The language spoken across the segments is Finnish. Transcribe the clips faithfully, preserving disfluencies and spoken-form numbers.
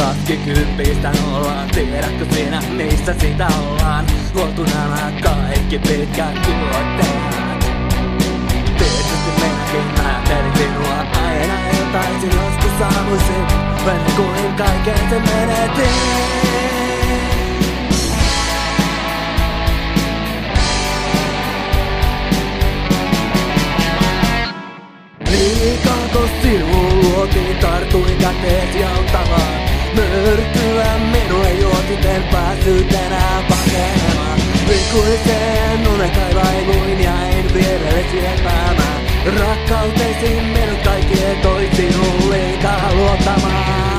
laski kympistä nollaan. Tiedätkö sinä missä sitä ollaan? Luotu nämä kaikki pitkät tuotteet. Tietysti minäkin ajattelin sinua aina iltaisin. Joskus aamuisin ennen kuin kaiken se menetin. Liikaako sinun luotiin, tartuin käteesi auttamaan. Mörkyä minua juotit, en päässyt enää pakenemaan. Ikuiseen unen kaivailuin jäin vierellesi epäämään. Rakkautesi minut kaikki etoi sinun liikaa luottamaan.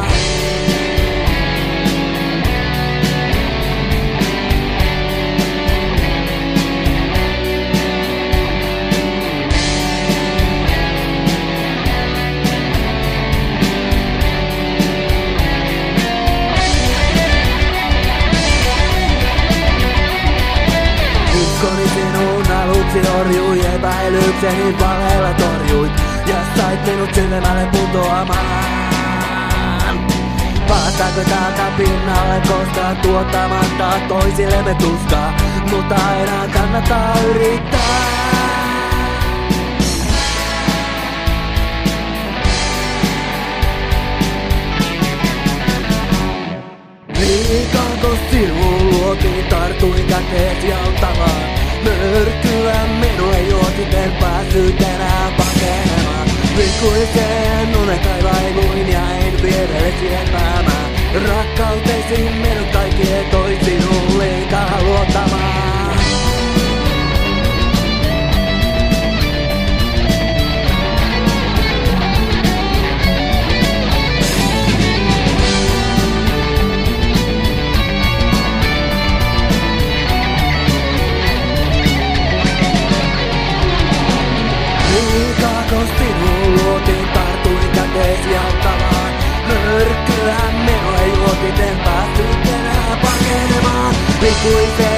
Uskoni sinun aluksi orjui, epäilykseni valeella torjuit. Ja sait minut syvemmälle putoamaan. Päästäänkö täältä pinnalle koskaan tuottamatta toisillemme tuskaa? Mutta enää kannattaa yrittää. Liikaako sinun luotiin, tartuin käteesi auttamaan. Mörkyä minua juotit, en päässyt enää pakenemaan. Ikuiseen unen kaivailuin jäin vierellesi epäämään. Rakkautesi minut kaikki etoi sinun liikaa luottamaan. Liikaako sinun luotiin, tartuin käteesi auttamaan. Mörkyä minua juotit, en päässyt enää pakenemaan. Ikuiseen